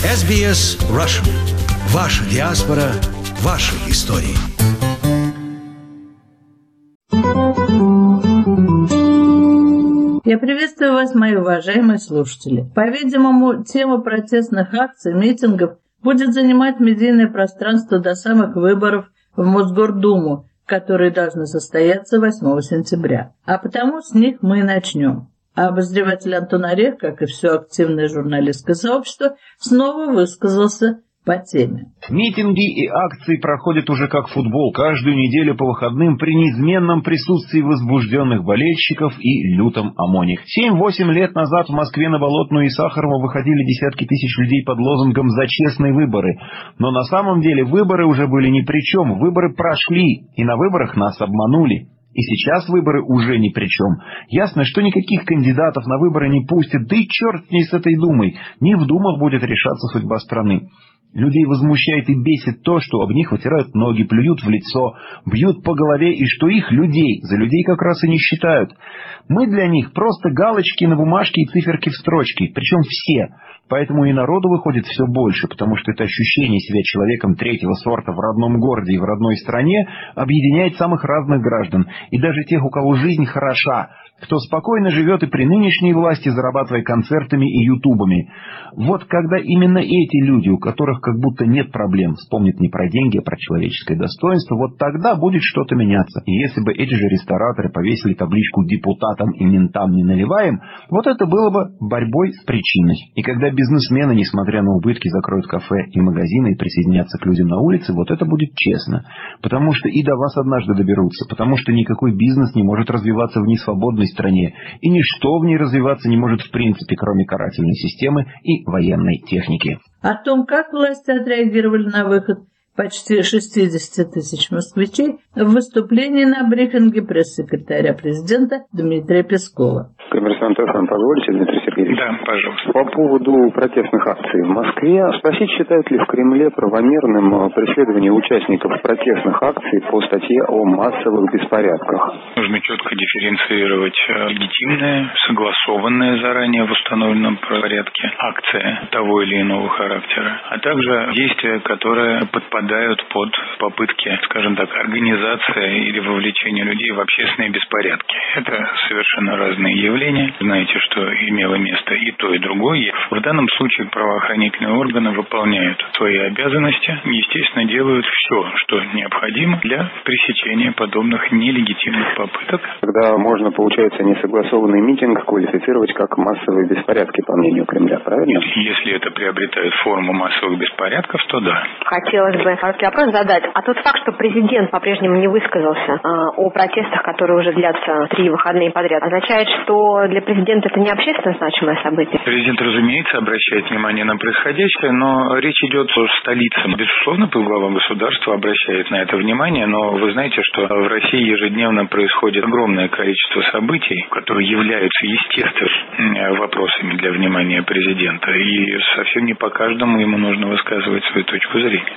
SBS Russian. Ваша диаспора, ваши истории. Я приветствую вас, мои уважаемые слушатели. По-видимому, тема протестных акций, митингов будет занимать медийное пространство до самых выборов в Мосгордуму, которые должны состояться 8 сентября. А потому с них мы и начнем. А обозреватель Антон Орех, как и все активное журналистское сообщество, снова высказался по теме. Митинги и акции проходят уже как футбол каждую неделю по выходным при неизменном присутствии возбужденных болельщиков и лютом ОМОНе. 7-8 лет назад в Москве на Болотную и Сахарова выходили десятки тысяч людей под лозунгом «За честные выборы». Но на самом деле выборы уже были ни при чем. Выборы прошли, и на выборах нас обманули. И сейчас выборы уже ни при чем. Ясно, что никаких кандидатов на выборы не пустят, да и черт с ней с этой Думой. Не в Думах будет решаться судьба страны. Людей возмущает и бесит то, что об них вытирают ноги, плюют в лицо, бьют по голове, и что их, людей, за людей как раз и не считают. Мы для них просто галочки на бумажке и циферки в строчке, причем все. Поэтому и народу выходит все больше, потому что это ощущение себя человеком третьего сорта в родном городе и в родной стране объединяет самых разных граждан, и даже тех, у кого жизнь хороша, кто спокойно живет и при нынешней власти, зарабатывая концертами и ютубами. Вот когда именно эти люди, у которых как будто нет проблем, вспомнят не про деньги, а про человеческое достоинство, вот тогда будет что-то меняться. И если бы эти же рестораторы повесили табличку «Депутатам и ментам не наливаем», вот это было бы борьбой с причиной. И когда бизнесмены, несмотря на убытки, закроют кафе и магазины и присоединятся к людям на улице, вот это будет честно. Потому что и до вас однажды доберутся. Потому что никакой бизнес не может развиваться в несвободной стране. И ничто в ней развиваться не может в принципе, кроме карательной системы и военной техники. О том, как власти отреагировали на выход почти 60 тысяч москвичей в выступлении на брифинге пресс-секретаря президента Дмитрия Пескова. Коммерсант ФМ, позволите, Дмитрий Сергеевич? Да, пожалуйста. По поводу протестных акций в Москве, спросить, считают ли в Кремле правомерным преследование участников протестных акций по статье о массовых беспорядках? Нужно четко дифференцировать легитимные, согласованные заранее в установленном порядке акции того или иного характера, а также действия, которые подпадают под попытки, скажем так, организации или вовлечения людей в общественные беспорядки. Это совершенно разные явления. Знаете, что имело место и то, и другое. В данном случае правоохранительные органы выполняют свои обязанности, естественно, делают все, что необходимо для пресечения подобных нелегитимных попыток. Тогда можно, получается, несогласованный митинг квалифицировать как массовые беспорядки, по мнению Кремля, правильно? Если это приобретает форму массовых беспорядков, то да. Хотелось бы короткий вопрос задать. А тот факт, что президент по-прежнему не высказался о протестах, которые уже длятся 3 выходные подряд, означает, что для президента это не общественно значимое событие? Президент, разумеется, обращает внимание на происходящее, но речь идет о столице. Безусловно, глава государства обращает на это внимание, но вы знаете, что в России ежедневно происходит огромное количество событий, которые являются естественными вопросами для внимания президента, и совсем не по каждому ему нужно высказывать свою точку зрения.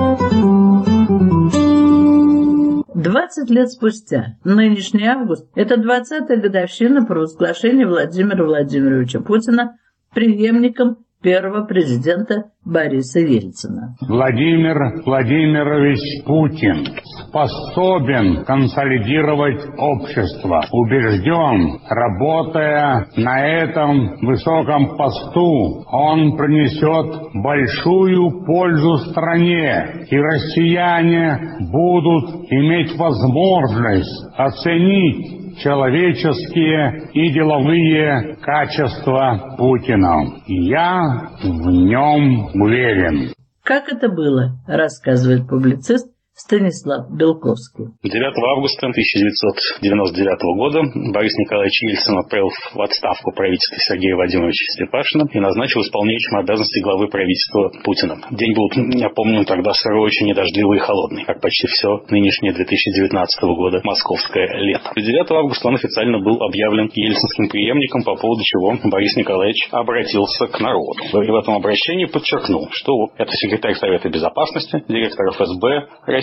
20 лет спустя, нынешний август, это 20-я годовщина провозглашения Владимира Владимировича Путина преемником первого президента Бориса Ельцина. Владимир Владимирович Путин способен консолидировать общество. Убежден, работая на этом высоком посту, он принесет большую пользу стране, и россияне будут иметь возможность оценить человеческие и деловые качества Путина. Я в нем уверен. Как это было, рассказывает публицист Станислав Белковский. 9 августа 1999 года Борис Николаевич Ельцин отправил в отставку правительства Сергея Владимировича Степашина и назначил исполняющим обязанности главы правительства Путина. День был, я помню, тогда сырой, очень недождливый и холодный, как почти все нынешнее 2019 года московское лето. 9 августа он официально был объявлен ельцинским преемником, по поводу чего Борис Николаевич обратился к народу. И в этом обращении подчеркнул, что это секретарь Совета Безопасности, директор ФСБ России,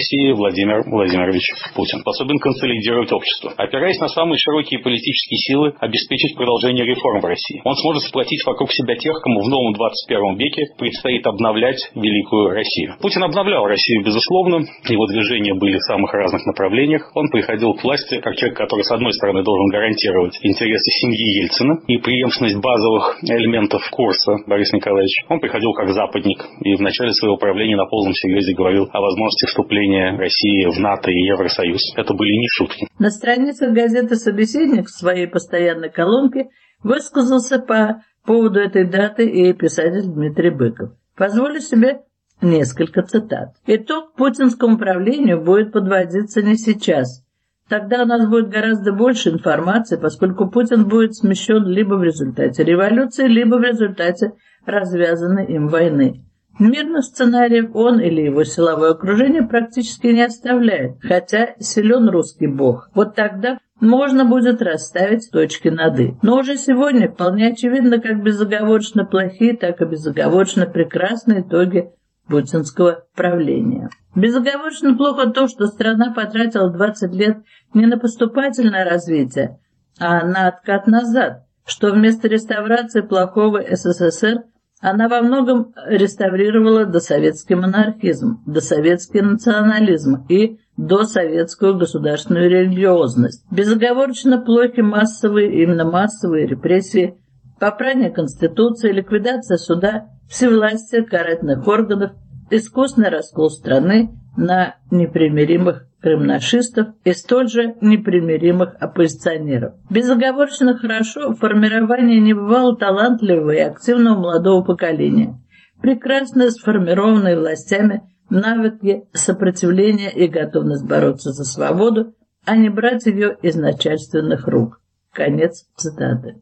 России Владимир Владимирович Путин. Способен консолидировать общество. Опираясь на самые широкие политические силы, обеспечить продолжение реформ в России. Он сможет сплотить вокруг себя тех, кому в новом 21 веке предстоит обновлять великую Россию. Путин обновлял Россию, безусловно. Его движения были в самых разных направлениях. Он приходил к власти как человек, который, с одной стороны, должен гарантировать интересы семьи Ельцина и преемственность базовых элементов курса Бориса Николаевича. Он приходил как западник и в начале своего правления на полном серьезе говорил о возможности вступления России в НАТО и Евросоюз. Это были не шутки. На страницах газеты «Собеседник» в своей постоянной колонке высказался по поводу этой даты и писатель Дмитрий Быков. Позволю себе несколько цитат. «Итог путинскому правлению будет подводиться не сейчас. Тогда у нас будет гораздо больше информации, поскольку Путин будет смещен либо в результате революции, либо в результате развязанной им войны. Мирных сценариев он или его силовое окружение практически не оставляет, хотя силен русский бог. Вот тогда можно будет расставить точки над «и». Но уже сегодня вполне очевидно, как безоговорочно плохие, так и безоговорочно прекрасные итоги путинского правления. Безоговорочно плохо то, что страна потратила 20 лет не на поступательное развитие, а на откат назад, что вместо реставрации плохого СССР она во многом реставрировала досоветский монархизм, досоветский национализм и досоветскую государственную религиозность. Безоговорочно плохи именно массовые репрессии, попрание Конституции, ликвидация суда, всевластие карательных органов, искусный раскол страны на непримиримых крымнашистов и столь же непримиримых оппозиционеров. Безоговорочно хорошо формирование небывало талантливого и активного молодого поколения, прекрасно сформированные властями навыки сопротивления и готовность бороться за свободу, а не брать ее из начальственных рук». Конец цитаты.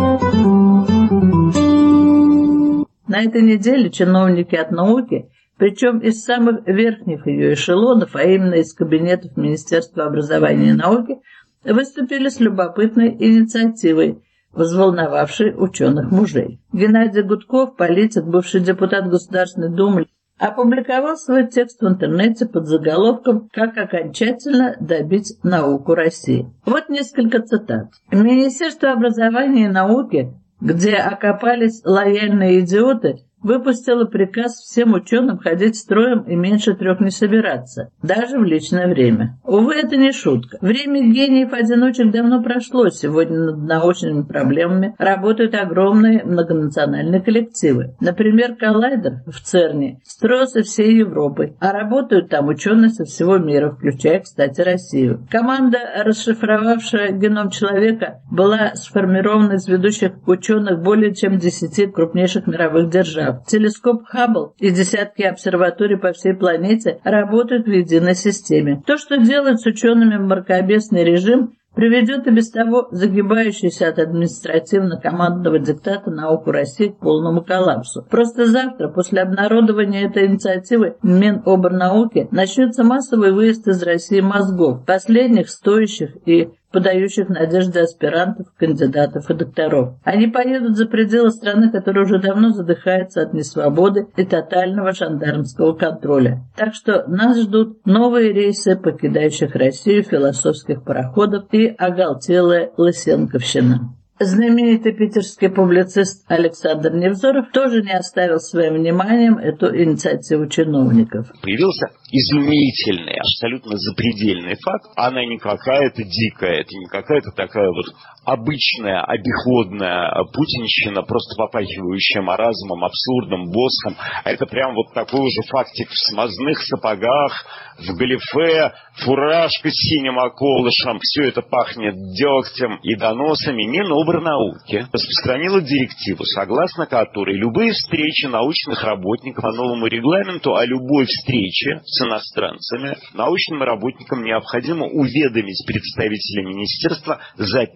На этой неделе чиновники от науки, причем из самых верхних ее эшелонов, а именно из кабинетов Министерства образования и науки, выступили с любопытной инициативой, взволновавшей ученых мужей. Геннадий Гудков, политик, бывший депутат Государственной Думы, опубликовал свой текст в интернете под заголовком «Как окончательно добить науку России». Вот несколько цитат. Министерство образования и науки, где окопались лояльные идиоты, выпустила приказ всем ученым ходить строем и меньше 3 не собираться, даже в личное время. Увы, это не шутка. Время гениев-одиночек давно прошло. Сегодня над научными проблемами работают огромные многонациональные коллективы. Например, коллайдер в ЦЕРНе строился всей Европой, а работают там ученые со всего мира, включая, кстати, Россию. Команда, расшифровавшая геном человека, была сформирована из ведущих ученых более чем 10 крупнейших мировых держав. Телескоп Хаббл и десятки обсерваторий по всей планете работают в единой системе. То, что делает с учеными мракобесный режим, приведет и без того загибающуюся от административно-командного диктата науку России к полному коллапсу. Просто завтра, после обнародования этой инициативы Минобрнауки, начнется массовый выезд из России мозгов, последних стоящих и подающих надежды аспирантов, кандидатов и докторов. Они поедут за пределы страны, которая уже давно задыхается от несвободы и тотального жандармского контроля. Так что нас ждут новые рейсы покидающих Россию философских пароходов и оголтелая лысенковщина. Знаменитый питерский публицист Александр Невзоров тоже не оставил своим вниманием эту инициативу чиновников. Появился изумительный, абсолютно запредельный факт. Она не какая-то дикая, это не какая-то такая вот обычная, обиходная путинщина, просто попахивающая маразмом, абсурдом, боском. А это прям вот такой уже фактик в смазных сапогах, в галифе, фуражка с синим околышем. Все это пахнет дегтем и доносами. Минобрнауки распространила директиву, согласно которой любые встречи научных работников по новому регламенту о любой встрече с иностранцами научным работникам необходимо уведомить представителя министерства за 5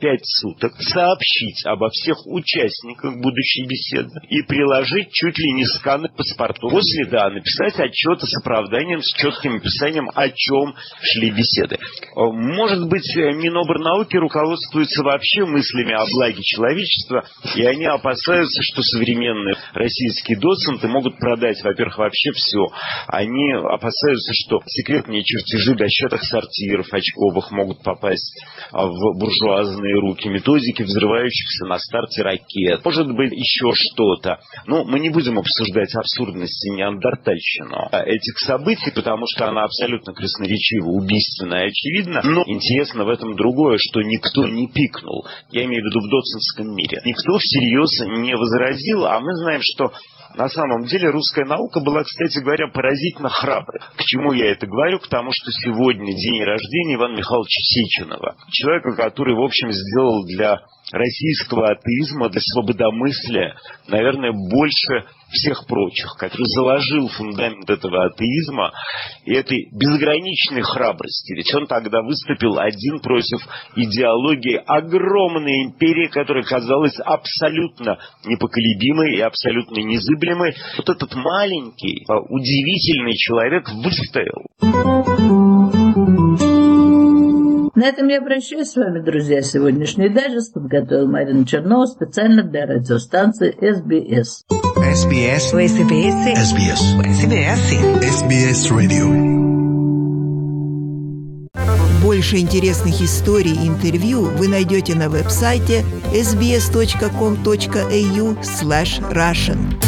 суток сообщить обо всех участниках будущей беседы и приложить чуть ли не сканы паспортов. После, написать отчеты с оправданием, с четким описанием, о чем шли беседы. Может быть, Минобрнауки руководствуется вообще мыслями о благе человечества, и они опасаются, что современные российские доценты могут продать, во-первых, вообще все. Они опасаются, что секретные чертежи дощатых сортиров очковых могут попасть в буржуазные руки, методики взрывающихся на старте ракет. Может быть, еще что-то. Но мы не будем обсуждать абсурдность и неандертальщину этих событий, потому что она абсолютно красноречива, убийственна и очевидна. Но интересно в этом другое, что никто не пикнул. Я имею в виду в доцентском мире. Никто всерьез не возразил, а мы знаем, что на самом деле русская наука была, кстати говоря, поразительно храброй. К чему я это говорю? К тому, что сегодня день рождения Ивана Михайловича Сеченова. Человека, который, в общем, сделал для российского атеизма, для свободомыслия, наверное, больше всех прочих, который заложил фундамент этого атеизма и этой безграничной храбрости. Ведь он тогда выступил один против идеологии огромной империи, которая казалась абсолютно непоколебимой и абсолютно незыблемой. Вот этот маленький, удивительный человек выстоял. На этом я прощаюсь с вами, друзья. Сегодняшний дайджест подготовила Марина Чернова специально для радиостанции СБС. SBS. SBS. SBS Radio. Больше интересных историй и интервью вы найдете на веб-сайте sbs.com.au/russian.